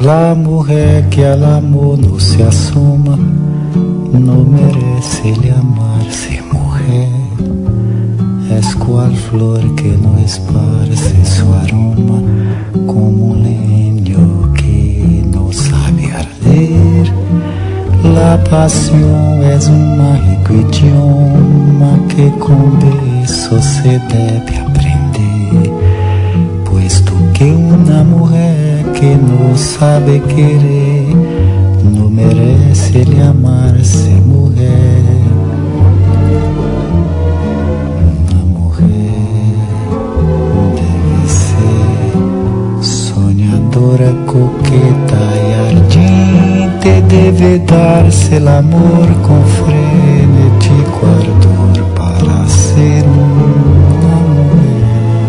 La mujer que al amor no se asoma no merece el amarse, mujer. Es cual flor que no esparce su aroma, como un leño que no sabe arder. La pasión es un mágico idioma que con besos se debe aprender, puesto que una mujer que no sabe querer no merece el amarse, mujer. Una mujer debe ser soñadora, coqueta y ardiente, debe darse el amor con frenético ardor para ser una mujer.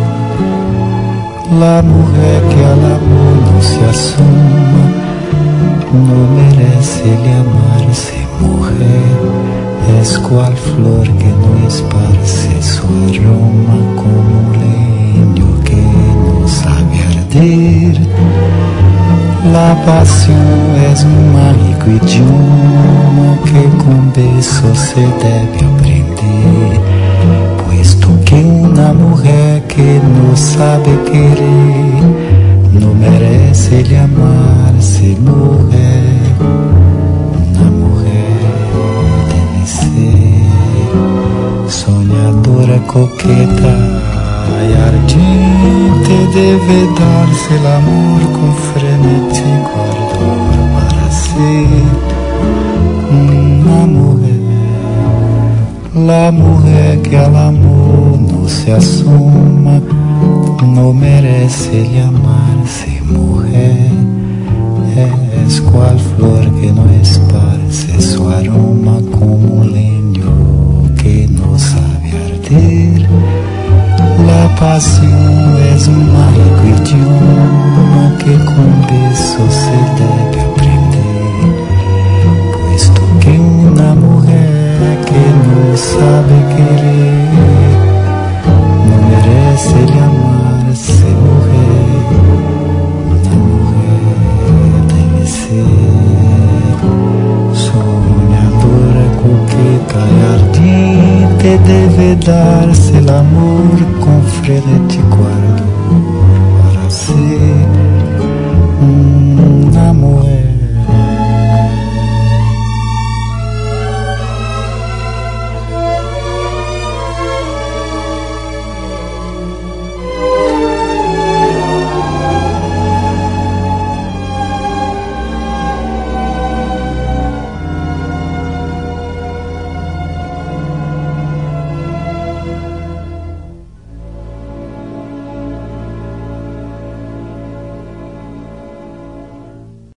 La mujer que al amor no se asoma no merece el amarse, mujer. Es cual flor que no esparce su aroma, como un leño que no sabe arder. La pasión es un mágico idioma que con besos se debe aprender, puesto que una mujer que no sabe querer no merece el amarse, mujer. Una mujer debe ser soñadora, coqueta y ardiente, debe darse el amor con frenético ardor para ser una mujer. La mujer que al amor no se asoma no merece llamarse mujer. Es cual flor que no esparce su aroma, como un leño que no sabe arder. La pasión es un mágico idioma que con besos se debe aprender, puesto que una mujer que no sabe querer no merece llamarse mujer. Una mujer debe ser soñadora, coqueta y ardiente, debe darse el amor con frenético ardor